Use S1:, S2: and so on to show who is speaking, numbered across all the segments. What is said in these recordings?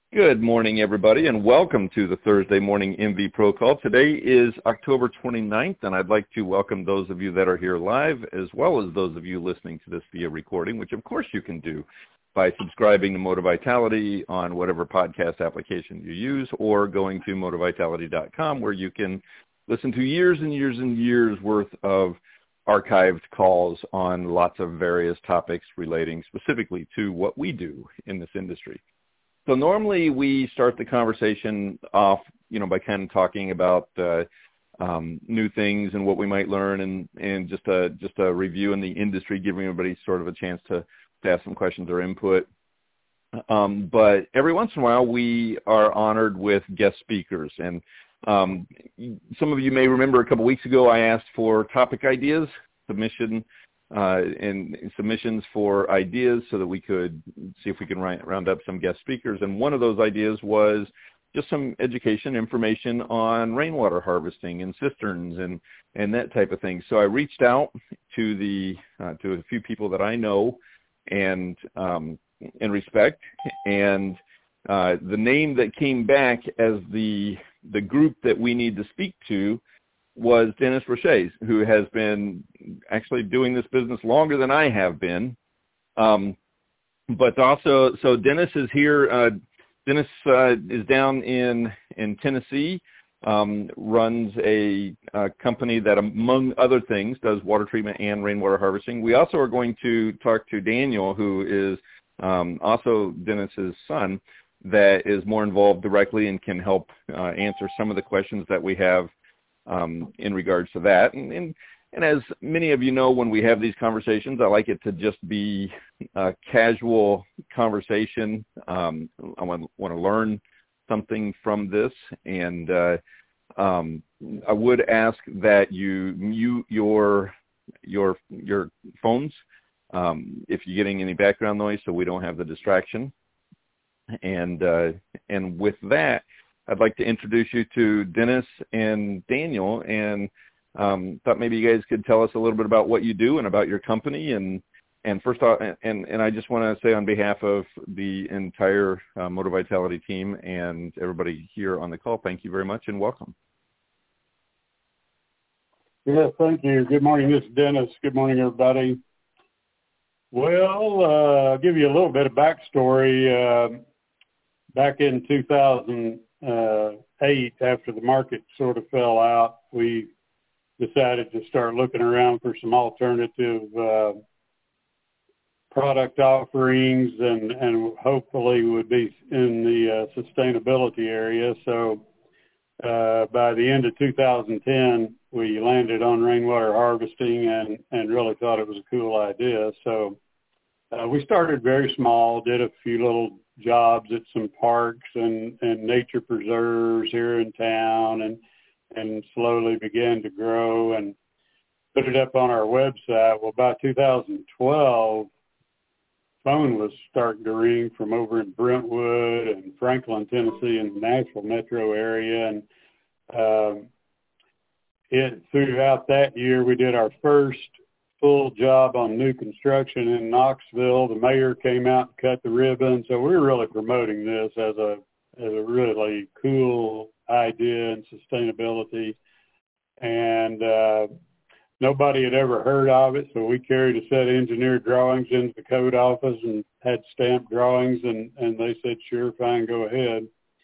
S1: Good morning, everybody, and welcome to the Thursday morning MV Pro Call. Today is October 29th, and I'd like to welcome those of you that are here live, as well as those of you listening to this via recording, which of course you can do by subscribing to MotorVitality on whatever podcast application you use, or going to MotorVitality.com, where you can listen to years and years and years worth of archived calls on lots of various topics relating specifically to what we do in this industry. So normally we start the conversation off, by kind of talking about new things and what we might learn, and just a review in the industry, giving everybody sort of a chance to ask some questions or input. But every once in a while we are honored with guest speakers, and some of you may remember a couple weeks ago I asked for topic ideas, and submissions for ideas so that we could see if we can round up some guest speakers. And one of those ideas was just some education information on rainwater harvesting and cisterns and that type of thing. So I reached out to to a few people that I know and respect, and the name that came back as the group that we need to speak to was Dennis Roche, who has been actually doing this business longer than I have been. But also, so Dennis is here. Dennis is down in Tennessee, runs a company that, among other things, does water treatment and rainwater harvesting. We also are going to talk to Daniel, who is also Dennis's son, that is more involved directly and can help answer some of the questions that we have in regards to that. And as many of you know, when we have these conversations, I like it to just be a casual conversation. I want to learn something from this, and I would ask that you mute your phones if you're getting any background noise, so we don't have the distraction. And with that, I'd like to introduce you to Dennis and Daniel, and thought maybe you guys could tell us a little bit about what you do and about your company. And first off, and I just want to say on behalf of the entire Motor Vitality team and everybody here on the call, thank you very much and welcome.
S2: Yeah, thank you. Good morning. This is Dennis. Good morning, everybody. Well, I'll give you a little bit of backstory. Back in 2008, after the market sort of fell out, we decided to start looking around for some alternative product offerings, and hopefully would be in the sustainability area. So by the end of 2010, we landed on rainwater harvesting and really thought it was a cool idea. So we started very small, did a few little jobs at some parks and nature preserves here in town, and slowly began to grow and put it up on our website. Well, by 2012, phone was starting to ring from over in Brentwood and Franklin, Tennessee, and the Nashville metro area. And throughout that year, we did our first full job on new construction in Knoxville. The mayor came out and cut the ribbon. So we were really promoting this as a really cool idea in sustainability. And nobody had ever heard of it. So we carried a set of engineered drawings into the code office and had stamped drawings, and they said, sure, fine, go ahead.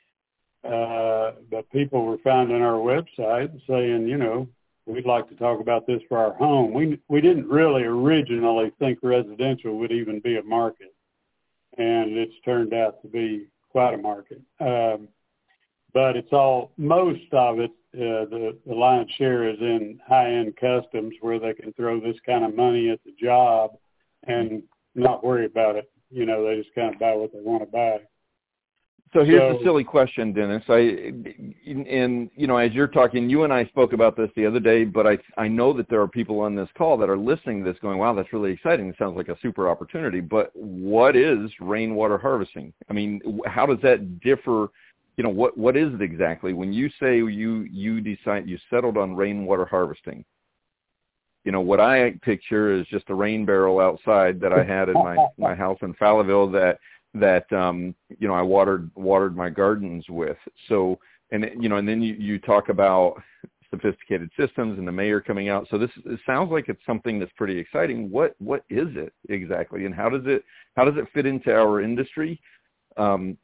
S2: But people were finding our website and saying, we'd like to talk about this for our home. We didn't really originally think residential would even be a market, and it's turned out to be quite a market. But most of it, the lion's share is in high-end customs, where they can throw this kind of money at the job and not worry about it. They just kind of buy what they want to buy.
S1: So here's the silly question, Dennis. As you're talking, you and I spoke about this the other day, but I know that there are people on this call that are listening to this going, wow, that's really exciting. It sounds like a super opportunity. But what is rainwater harvesting? I mean, how does that differ? What is it exactly? When you say you decide you settled on rainwater harvesting, what I picture is just a rain barrel outside that I had in my house in Fallowville that I watered my gardens with. So, and then you talk about sophisticated systems and the mayor coming out. So it sounds like it's something that's pretty exciting. What is it exactly, and how does it fit into our industry? And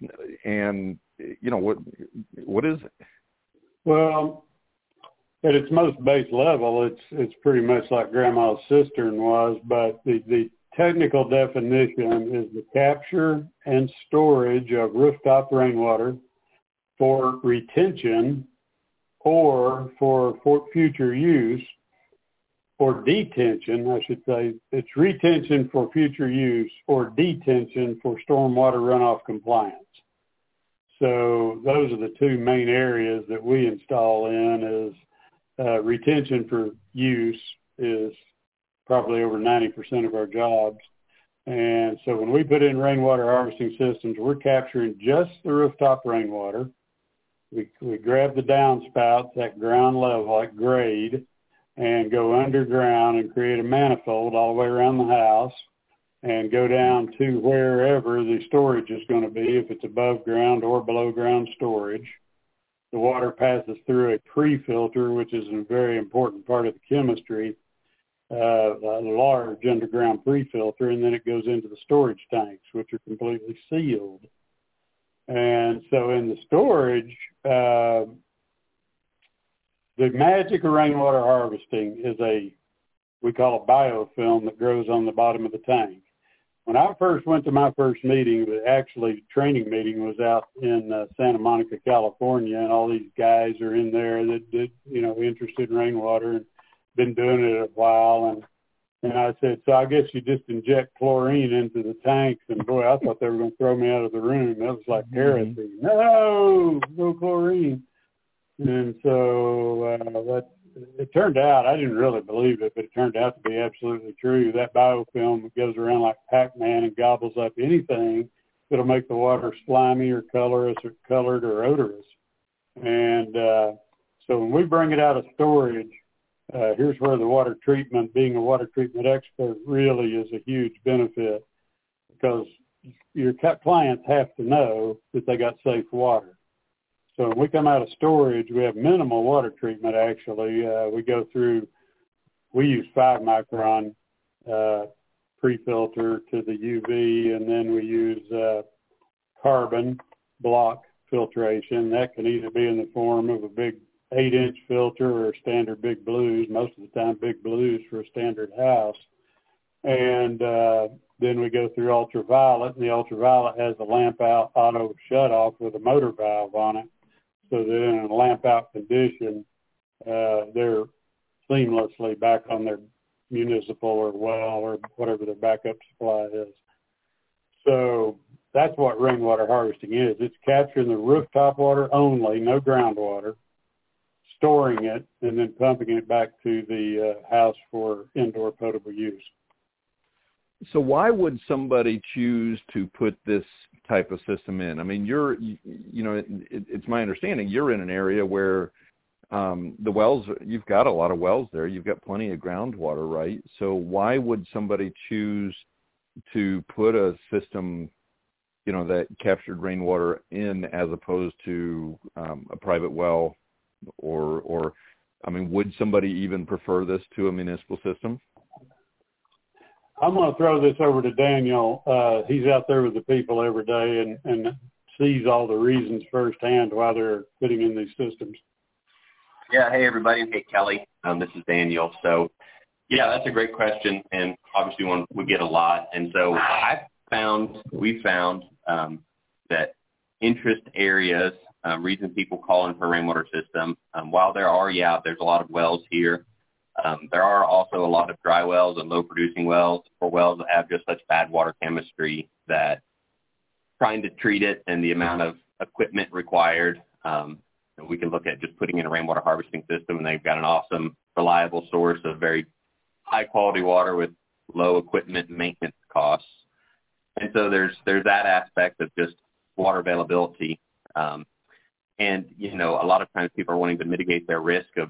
S1: what is it?
S2: Well, at its most base level, it's pretty much like Grandma's cistern was, but the technical definition is the capture and storage of rooftop rainwater for retention or for future use, or detention, I should say. It's retention for future use or detention for stormwater runoff compliance. So those are the two main areas that we install in. Is retention for use is probably over 90% of our jobs. And so when we put in rainwater harvesting systems, we're capturing just the rooftop rainwater. We grab the downspouts at ground level, at grade, and go underground and create a manifold all the way around the house and go down to wherever the storage is going to be, if it's above ground or below ground storage. The water passes through a pre-filter, which is a very important part of the chemistry, a large underground pre-filter, and then it goes into the storage tanks, which are completely sealed. And so in the storage, the magic of rainwater harvesting is we call a biofilm that grows on the bottom of the tank. When I first went to my first meeting, training meeting was out in Santa Monica, California, and all these guys are in there that interested in rainwater and been doing it a while. And I said, so I guess you just inject chlorine into the tanks. And boy, I thought they were going to throw me out of the room. That was like heresy. No chlorine. And so it turned out, I didn't really believe it, but it turned out to be absolutely true. That biofilm goes around like Pac-Man and gobbles up anything that'll make the water slimy or colored or odorous. And so when we bring it out of storage, here's where the water treatment, being a water treatment expert, really is a huge benefit, because your clients have to know that they got safe water. So when we come out of storage, we have minimal water treatment, actually. We use 5-micron pre-filter to the UV, and then we use carbon block filtration. That can either be in the form of a big 8-inch filter or standard Big Blues, most of the time Big Blues for a standard house. And then we go through ultraviolet, and the ultraviolet has a lamp out auto shut-off with a motor valve on it, so that in a lamp out condition, they're seamlessly back on their municipal or well or whatever their backup supply is. So that's what rainwater harvesting is. It's capturing the rooftop water only, no groundwater, storing it, and then pumping it back to the house for indoor potable use.
S1: So why would somebody choose to put this type of system in? I mean, it's my understanding you're in an area where the wells, you've got a lot of wells there. You've got plenty of groundwater, right? So why would somebody choose to put a system, that captured rainwater in as opposed to a private well, or I mean, would somebody even prefer this to a municipal system?
S2: I'm going to throw this over to Daniel. He's out there with the people every day and sees all the reasons firsthand why they're putting in these systems.
S3: Yeah. Hey, everybody. Hey, Kelly. This is Daniel. So, yeah, that's a great question, and obviously one we get a lot. And so we found that interest areas, reason people call in for a rainwater system, while there's a lot of wells here, there are also a lot of dry wells and low-producing wells, or wells that have just such bad water chemistry that trying to treat it and the amount of equipment required, we can look at just putting in a rainwater harvesting system, and they've got an awesome, reliable source of very high-quality water with low equipment maintenance costs. And so there's that aspect of just water availability. And, a lot of times people are wanting to mitigate their risk of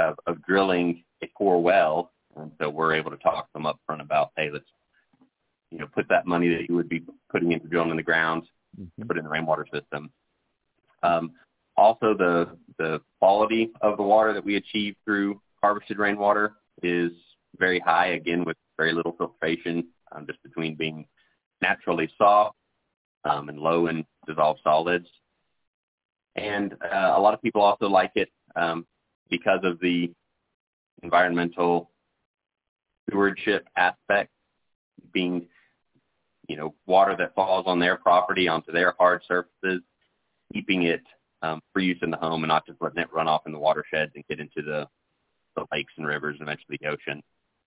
S3: drilling a poor well. And so we're able to talk to them up front about, hey, let's put that money that you would be putting into drilling in the ground, put in the rainwater system. Also, the quality of the water that we achieve through harvested rainwater is very high, again, with very little filtration, just between being naturally soft and low in dissolved solids. And a lot of people also like it because of the environmental stewardship aspect, being, water that falls on their property onto their hard surfaces, keeping it for use in the home and not just letting it run off in the watersheds and get into the lakes and rivers and eventually the ocean.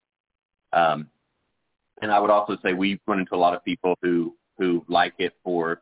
S3: And I would also say we run into a lot of people who like it for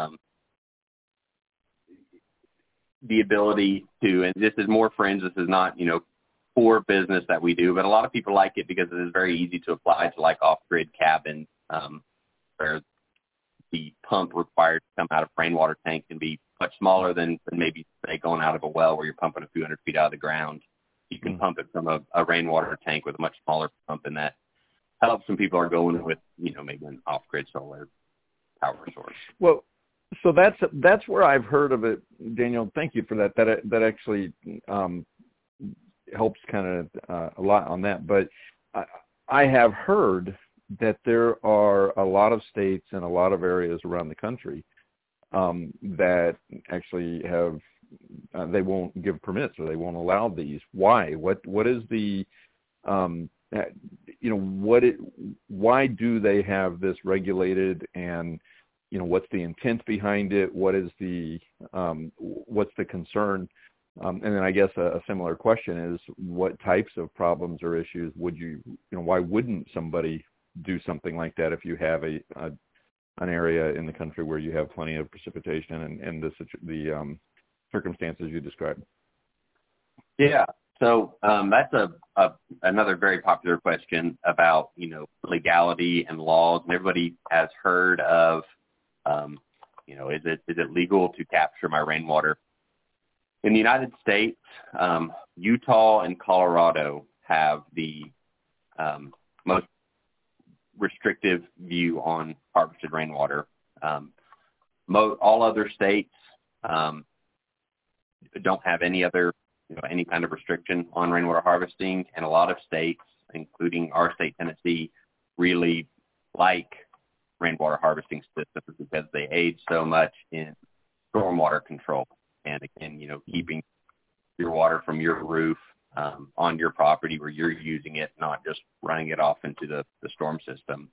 S3: the ability to, and this is more friends, this is not, for business that we do, but a lot of people like it because it is very easy to apply to like off-grid cabins where the pump required to come out of rainwater tank can be much smaller than maybe, say, going out of a well where you're pumping a few hundred feet out of the ground. You can pump it from a rainwater tank with a much smaller pump, and that helps when people are going with, maybe an off-grid solar power source.
S1: Well, so that's where I've heard of it, Daniel. Thank you for that. That actually helps kind of a lot on that. But I have heard that there are a lot of states and a lot of areas around the country that actually have they won't give permits or they won't allow these. Why? What is the why do they have this regulated, and what's the intent behind it? What is what's the concern? And then I guess a similar question is, what types of problems or issues would why wouldn't somebody do something like that if you have an area in the country where you have plenty of precipitation and the circumstances you described?
S3: Yeah. So that's another very popular question about, legality and laws. And everybody has heard of, is it legal to capture my rainwater? In the United States, Utah and Colorado have the most restrictive view on harvested rainwater. All other states don't have any kind of restriction on rainwater harvesting, and a lot of states, including our state, Tennessee, really like rainwater harvesting systems because they aid so much in stormwater control and, again, keeping your water from your roof on your property where you're using it, not just running it off into the storm system.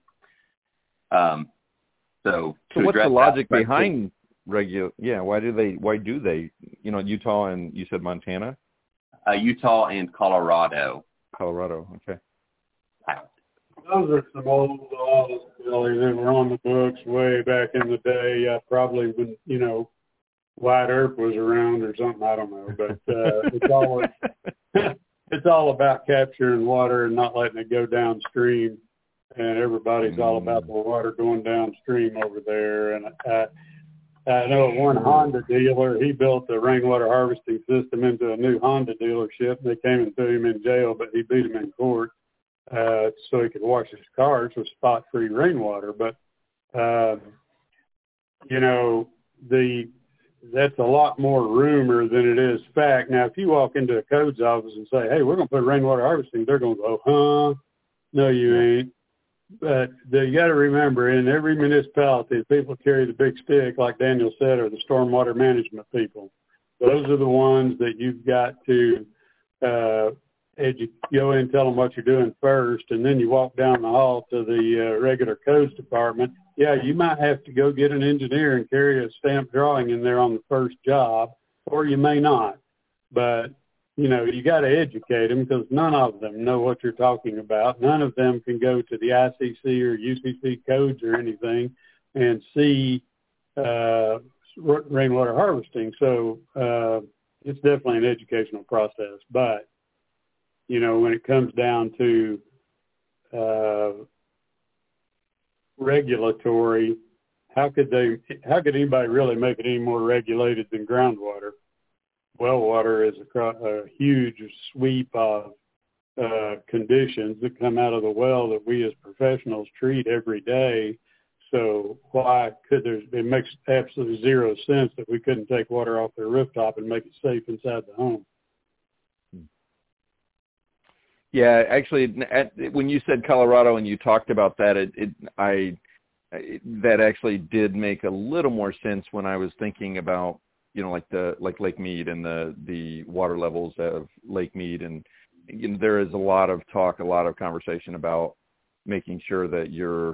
S3: So
S1: what's the logic behind why do they Utah and you said Montana?
S3: Utah and Colorado.
S1: Okay.
S2: Those are some old laws, Billy, that were on the books way back in the day, probably when, Wyatt Earp was around or something, I don't know. But it's all about capturing water and not letting it go downstream. And everybody's all about the water going downstream over there. And I know one Honda dealer, he built the rainwater harvesting system into a new Honda dealership. They came and threw him in jail, but he beat him in court so he could wash his cars with spot-free rainwater. But, that's a lot more rumor than it is fact. Now, if you walk into a codes office and say, hey, we're going to put rainwater harvesting, they're going to go, huh? No, you ain't. But you got to remember, in every municipality, people carry the big stick, like Daniel said, are the stormwater management people. Those are the ones that you've got to go in and tell them what you're doing first, and then you walk down the hall to the regular codes department. Yeah, you might have to go get an engineer and carry a stamped drawing in there on the first job, or you may not. But you got to educate them because none of them know what you're talking about. None of them can go to the ICC or UCC codes or anything and see rainwater harvesting. So it's definitely an educational process. But, when it comes down to regulatory, how could anybody really make it any more regulated than groundwater? Well water is a huge sweep of conditions that come out of the well that we as professionals treat every day. So why could it makes absolutely zero sense that we couldn't take water off their rooftop and make it safe inside the home.
S1: Yeah, actually, when you said Colorado and you talked about that, that actually did make a little more sense when I was thinking about, like Lake Mead and the water levels of Lake Mead, and there is a lot of talk, a lot of conversation about making sure that you're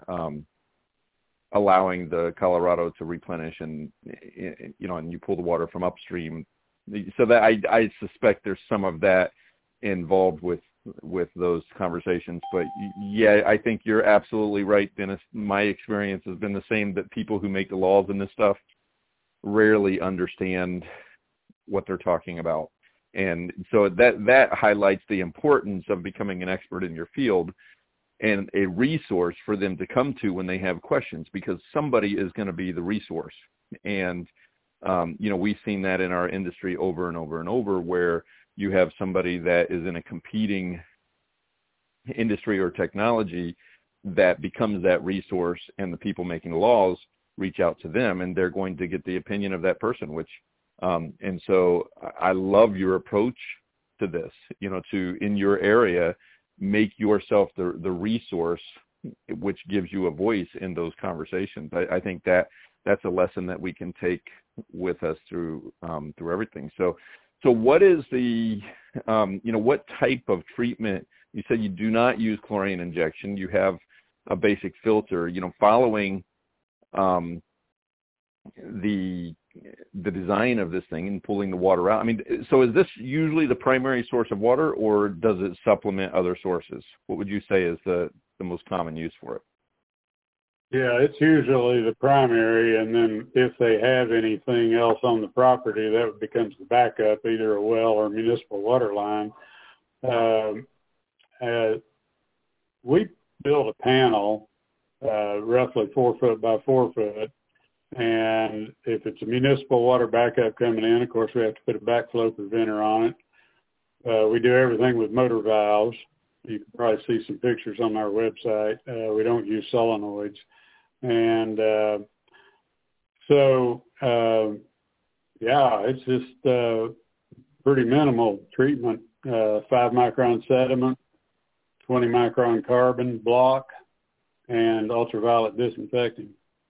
S1: allowing the Colorado to replenish, and and you pull the water from upstream. So that I suspect there's some of that involved with those conversations. But yeah, I think you're absolutely right, Dennis. My experience has been the same, that people who make the laws in this stuff rarely understand what they're talking about. And so that highlights the importance of becoming an expert in your field and a resource for them to come to when they have questions, because somebody is going to be the resource. And, we've seen that in our industry over and over and over, where you have somebody that is in a competing industry or technology that becomes that resource, and the people making the laws reach out to them, and they're going to get the opinion of that person, and so I love your approach to this, to, in your area, make yourself the resource, which gives you a voice in those conversations. I think that's a lesson that we can take with us through everything. So what is the, what type of treatment? You said you do not use chlorine injection. You have a basic filter, following the design of this thing and pulling the water out. I mean, so is this usually the primary source of water, or does it supplement other sources? What would you say is the most common use for it?
S2: Yeah, it's usually the primary, and then if they have anything else on the property, that becomes the backup, either a well or municipal water line. We built a panel, roughly 4 foot by 4 foot, and if it's a municipal water backup coming in, of course, we have to put a backflow preventer on it. We do everything with motor valves. You can probably see some pictures on our website. We don't use solenoids. And it's just pretty minimal treatment, 5 micron sediment, 20 micron carbon block, and ultraviolet disinfecting.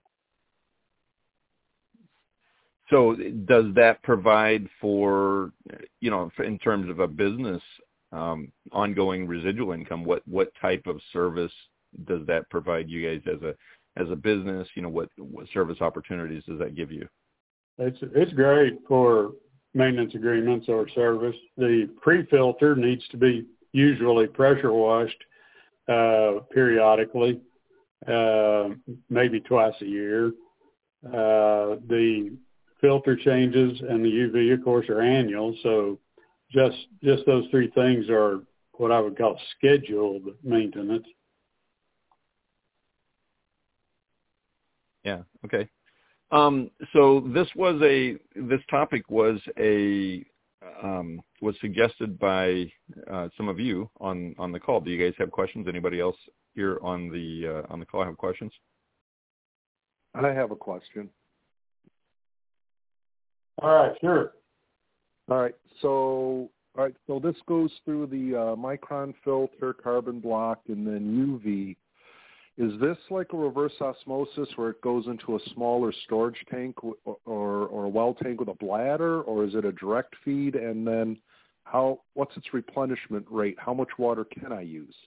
S1: So does that provide for, in terms of a business, ongoing residual income? What type of service does that provide you guys as a business? What service opportunities does that give you?
S2: It's great for maintenance agreements or service. The pre-filter needs to be usually pressure washed periodically, maybe twice a year. The filter changes and the UV, of course, are annual. So just those 3 things are what I would call scheduled maintenance.
S1: Yeah. Okay. So this topic was was suggested by some of you on the call. Do you guys have questions? Anybody else here on the call have questions?
S4: I have a question.
S2: All right, sure.
S4: All right, so this goes through the micron filter, carbon block, and then UV. Is this like a reverse osmosis where it goes into a smaller storage tank or a well tank with a bladder, or is it a direct feed? And then what's its replenishment rate? How much water can I use?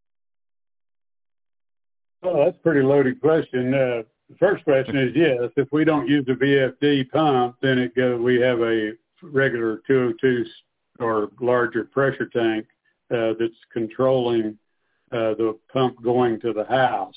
S2: Well, that's a pretty loaded question. The first question is yes. If we don't use a VFD pump, then we have a regular 202 or larger pressure tank that's controlling the pump going to the house.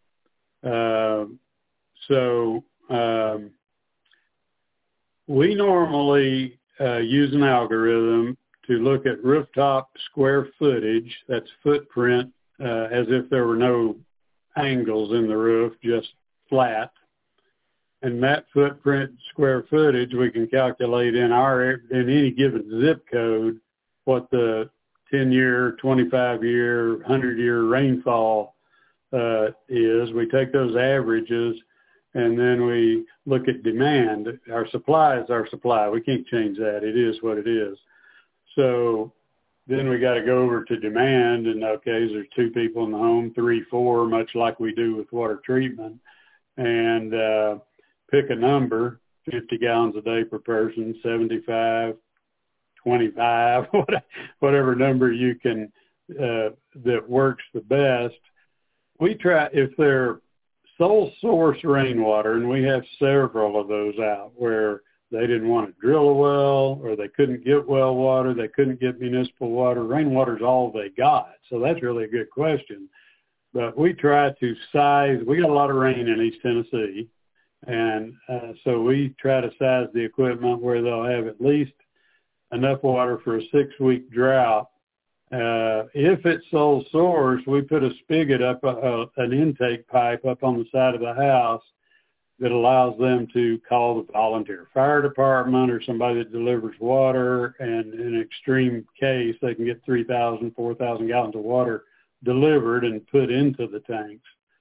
S2: We normally use an algorithm to look at rooftop square footage, that's footprint, as if there were no angles in the roof, just flat. And that footprint square footage, we can calculate in any given zip code what the 10-year, 25-year, 100-year rainfall is. We take those averages, and then we look at demand. Our supply is our supply. We can't change that. It is what it is. So then we got to go over to demand, and okay, is there 2 people in the home, 3, 4, much like we do with water treatment, and pick a number, 50 gallons a day per person, 75, 25, whatever number you can, that works the best. We try, if they're sole source rainwater, and we have several of those out where they didn't want to drill a well, or they couldn't get well water, they couldn't get municipal water. Rainwater's all they got. So that's really a good question. But we try to size, we got a lot of rain in East Tennessee, and so we try to size the equipment where they'll have at least enough water for a 6-week drought. If it's sole source, we put a spigot up, an intake pipe up on the side of the house that allows them to call the volunteer fire department or somebody that delivers water. And in an extreme case, they can get 3,000, 4,000 gallons of water delivered and put into the tanks.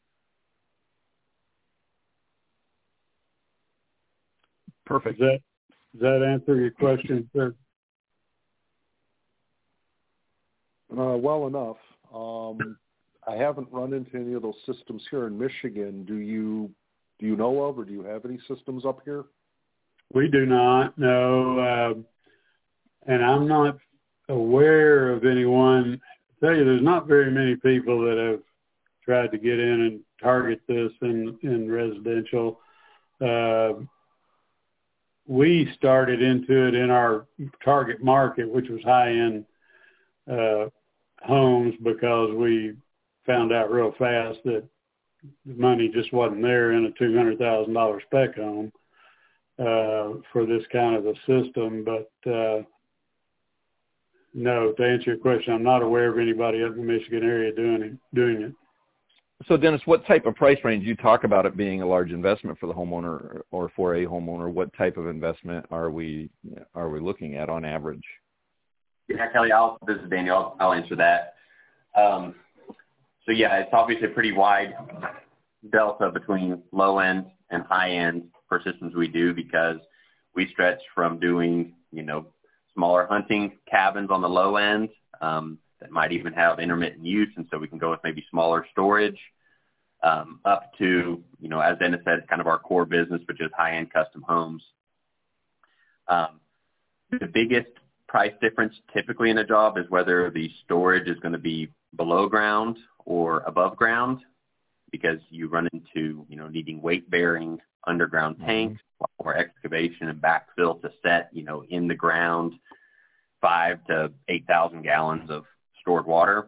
S1: Perfect.
S2: Does that answer your question, sir?
S4: Well enough. I haven't run into any of those systems here in Michigan. Do you know of, or do you have any systems up here?
S2: We do not, no. And I'm not aware of anyone. I tell you, there's not very many people that have tried to get in and target this in residential. We started into it in our target market, which was high-end homes, because we found out real fast that the money just wasn't there in a $200,000 spec home for this kind of a system. But no, to answer your question, I'm not aware of anybody up in the Michigan area doing it.
S1: So, Dennis, what type of price range? You talk about it being a large investment for the homeowner or for a homeowner. What type of investment are we looking at on average?
S3: Yeah, Kelly, this is Daniel. I'll answer that. So, yeah, it's obviously a pretty wide delta between low end and high end for systems we do, because we stretch from doing, smaller hunting cabins on the low end that might even have intermittent use, and so we can go with maybe smaller storage, up to, as Dennis said, kind of our core business, which is high-end custom homes. The biggest price difference typically in a job is whether the storage is going to be below ground or above ground, because you run into, needing weight-bearing underground tanks, or excavation and backfill to set, in the ground 5,000 to 8,000 gallons of stored water.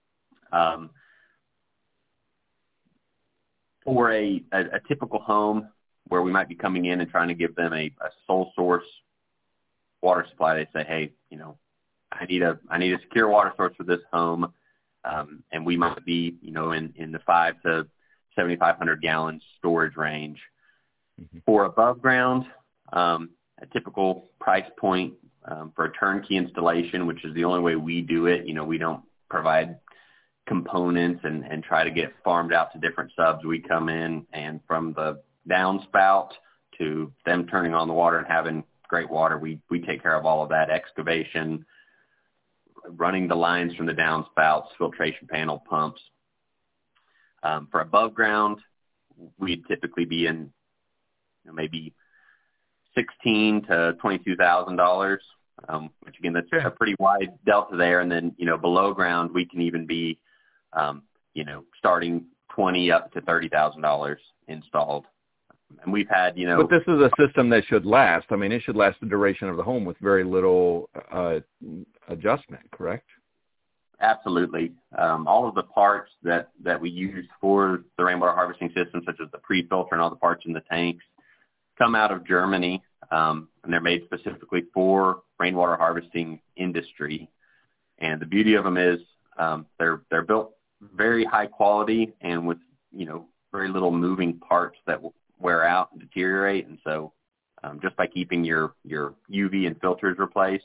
S3: For a typical home where we might be coming in and trying to give them a sole source water supply, they say, hey, I need a secure water source for this home, and we might be, in the 5 to 7,500 gallon storage range. Mm-hmm. For above ground, a typical price point for a turnkey installation, which is the only way we do it. We don't provide components and try to get farmed out to different subs. We come in, and from the downspout to them turning on the water and having great water, we take care of all of that: excavation, running the lines from the downspouts, filtration panel, pumps. For above ground, we'd typically be in maybe $16,000 to $22,000, which again, that's a pretty wide delta there. And then, below ground, we can even be, starting $20,000 up to $30,000 installed. And we've had,
S1: But this is a system that should last. I mean, it should last the duration of the home with very little adjustment, correct?
S3: Absolutely. All of the parts that we use for the rainwater harvesting system, such as the pre-filter and all the parts in the tanks, come out of Germany, and they're made specifically for rainwater harvesting industry. And the beauty of them is they're built very high quality and with, very little moving parts that will wear out and deteriorate. And so just by keeping your UV and filters replaced,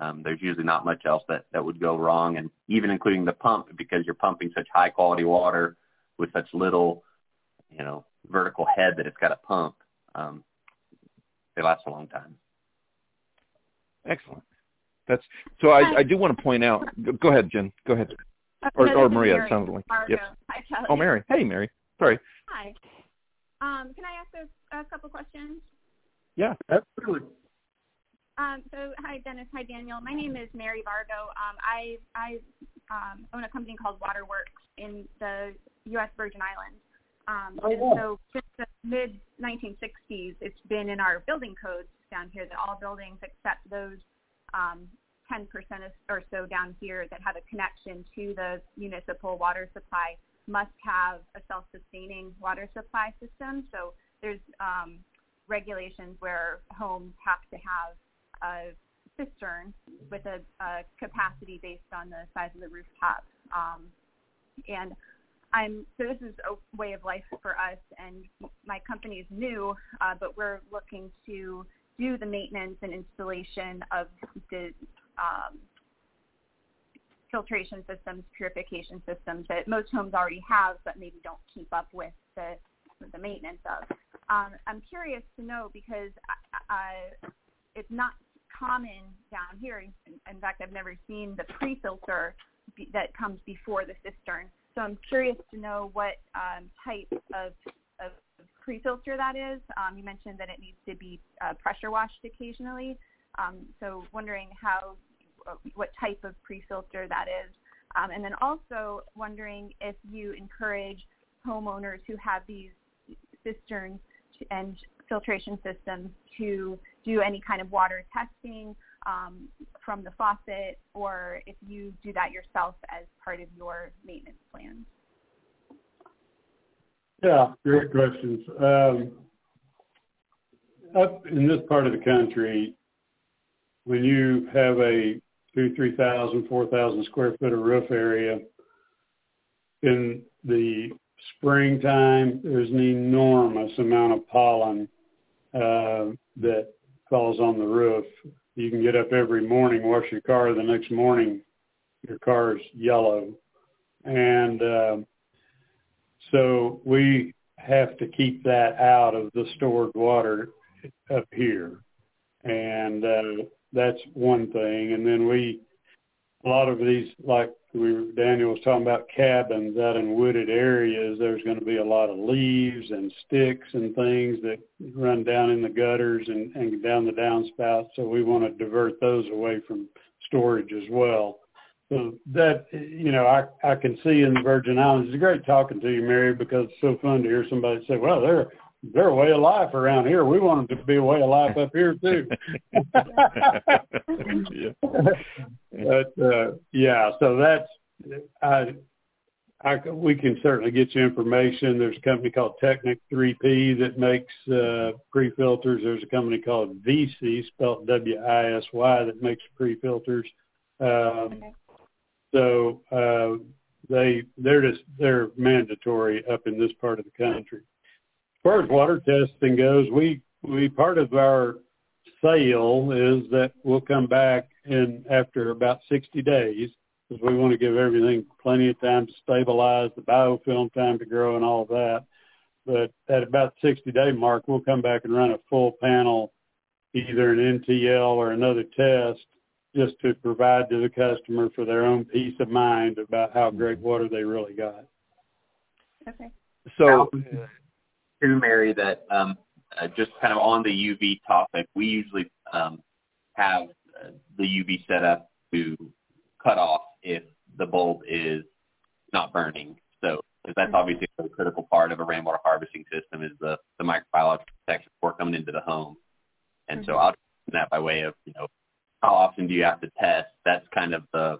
S3: There's usually not much else that would go wrong, and even including the pump, because you're pumping such high quality water with such little, vertical head that it's got to pump. They last a long time.
S1: Excellent. That's so. I do want to point out. Go ahead, Jen. Go ahead. Or Maria. It sounded like. Yep.
S5: Hi, Kelly.
S1: Oh, Mary. Hey, Mary. Sorry.
S5: Hi. Can I ask a couple questions?
S1: Yeah, absolutely.
S5: So, hi, Dennis. Hi, Daniel. My name is Mary Vargo. I own a company called Waterworks in the U.S. Virgin Islands. So since the mid-1960s, it's been in our building codes down here that all buildings except those 10% or so down here that have a connection to the municipal water supply must have a self-sustaining water supply system. So there's regulations where homes have to have a cistern with a capacity based on the size of the rooftop. So this is a way of life for us, and my company is new, but we're looking to do the maintenance and installation of the filtration systems, purification systems that most homes already have, but maybe don't keep up with the maintenance of. I'm curious to know, because it's not common down here. In fact, I've never seen the pre-filter that comes before the cistern. So I'm curious to know what type of pre-filter that is. You mentioned that it needs to be pressure washed occasionally. So wondering what type of pre-filter that is. And then also wondering if you encourage homeowners who have these cisterns and filtration systems to do any kind of water testing from the faucet, or if you do that yourself as part of your maintenance plans.
S2: Yeah, great questions. Up in this part of the country, when you have a 3,000, 4,000 square foot of roof area, in the springtime, there's an enormous amount of pollen that falls on the roof. You can get up every morning, wash your car, the next morning your car's yellow. And so we have to keep that out of the stored water up here. And that's one thing. And then a lot of these, like Daniel was talking about, cabins out in wooded areas, there's going to be a lot of leaves and sticks and things that run down in the gutters and down the downspouts. So we want to divert those away from storage as well. So that, I can see in the Virgin Islands, it's great talking to you, Mary, because it's so fun to hear somebody say, well, they're a way of life around here. We want them to be a way of life up here too. But so that's we can certainly get you information. There's a company called Technic 3P that makes pre-filters. There's a company called VC, spelled W-I-S-Y, that makes pre-filters. So they're mandatory up in this part of the country. As far as water testing goes, we part of our sale is that we'll come back in after about 60 days, because we want to give everything plenty of time to stabilize, the biofilm time to grow and all of that. But at about 60-day mark, we'll come back and run a full panel, either an NTL or another test, just to provide to the customer for their own peace of mind about how great water they really got.
S5: Okay.
S1: So,
S3: too, Mary, that just kind of on the UV topic, we usually have the UV set up to cut off if the bulb is not burning. So, because that's obviously a critical part of a rainwater harvesting system, is the microbiological protection before coming into the home. And so I'll do that by way of, how often do you have to test? That's kind of the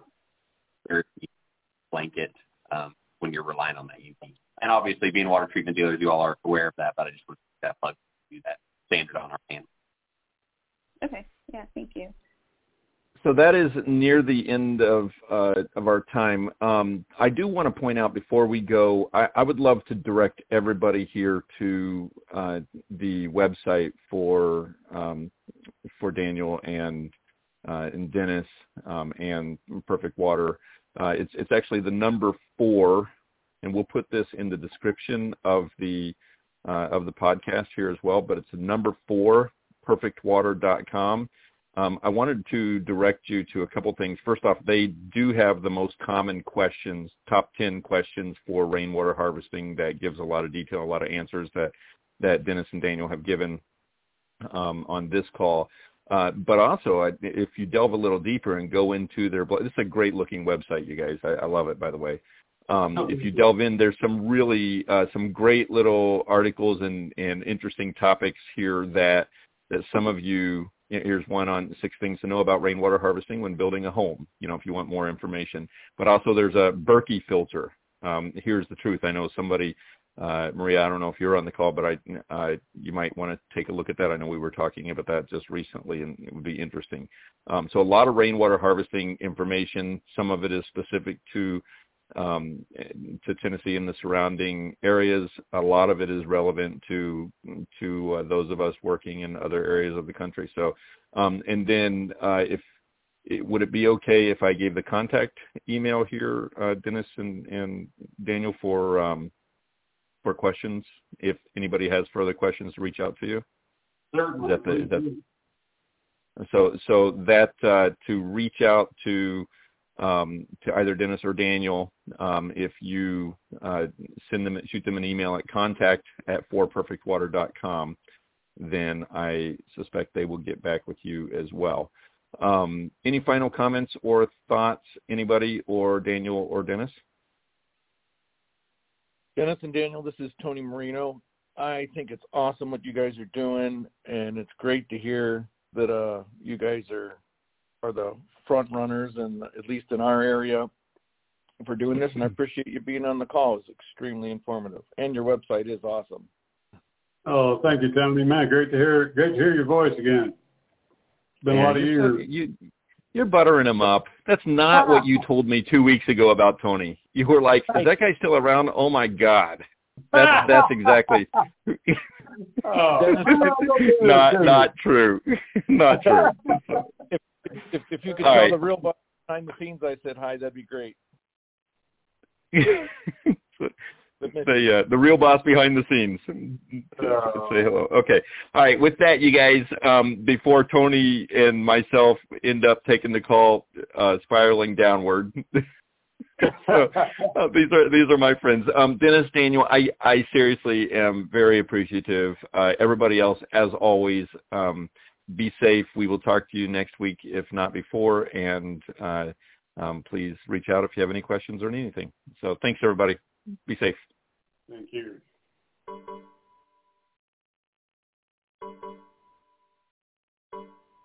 S3: blanket when you're relying on that UV. And obviously, being water treatment dealers, you all are aware of that, but I just want to that plug to do that standard on our panel.
S5: Okay. Yeah, thank you.
S1: So that is near the end of our time. I do want to point out before we go, I would love to direct everybody here to the website for Daniel and and Dennis and Perfect Water. It's actually the number 4, and we'll put this in the description of the podcast here as well. But it's the number 4, perfectwater.com. I wanted to direct you to a couple things. First off, they do have the most common questions, top 10 questions for rainwater harvesting that gives a lot of detail, a lot of answers that Dennis and Daniel have given on this call. But also, if you delve a little deeper and go into their blog, this is a great looking website, you guys. I love it, by the way. If you delve in, there's some really some great little articles and interesting topics here that some of you. Here's one on 6 things to know about rainwater harvesting when building a home, if you want more information. But also there's a Berkey filter. Here's the truth. I know somebody, Maria, I don't know if you're on the call, but you might want to take a look at that. I know we were talking about that just recently, and it would be interesting. So a lot of rainwater harvesting information. Some of it is specific to Tennessee and the surrounding areas. A lot of it is relevant to those of us working in other areas of the country. So, and then would it be okay if I gave the contact email here, Dennis and Daniel, for questions? If anybody has further questions, to reach out to you.
S2: Certainly.
S1: So that to reach out to either Dennis or Daniel, if you shoot them an email at contact@forperfectwater.com, then I suspect they will get back with you as well. Any final comments or thoughts, anybody, or Daniel or Dennis?
S6: Dennis and Daniel, this is Tony Marino. I think it's awesome what you guys are doing, and it's great to hear that you guys are the front runners, and at least in our area, for doing this. And I appreciate you being on the call. It's extremely informative, and your website is awesome.
S2: Oh, thank you, Tony. Man, great to hear your voice again. It's been a lot of years.
S1: You're buttering him up. That's not what you told me 2 weeks ago about Tony. You were like, "Is that guy still around?" Oh my God, that's exactly. Not true. Not true.
S6: If you could tell the real boss behind the scenes I said hi, that'd be great.
S1: The real boss behind the scenes. Say hello. Okay. All right. With that, you guys, before Tony and myself end up taking the call spiraling downward. So, these are my friends. Dennis, Daniel, I seriously am very appreciative. Everybody else, as always, be safe. We will talk to you next week, if not before. And please reach out if you have any questions or anything. So thanks, everybody. Be safe.
S2: Thank you.